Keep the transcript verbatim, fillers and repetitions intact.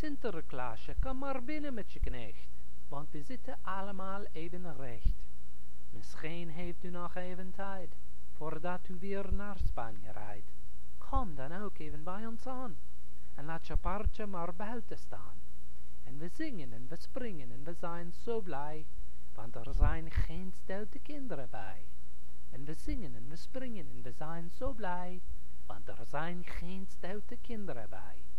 Sinterklaasje, kom maar binnen met je knecht, want we zitten allemaal even recht. Misschien heeft u nog even tijd, voordat u weer naar Spanje rijdt. Kom dan ook even bij ons aan, en laat je paardje maar buiten staan. En we zingen en we springen en we zijn zo blij, want er zijn geen stoute kinderen bij. En we zingen en we springen en we zijn zo blij, want er zijn geen stoute kinderen bij.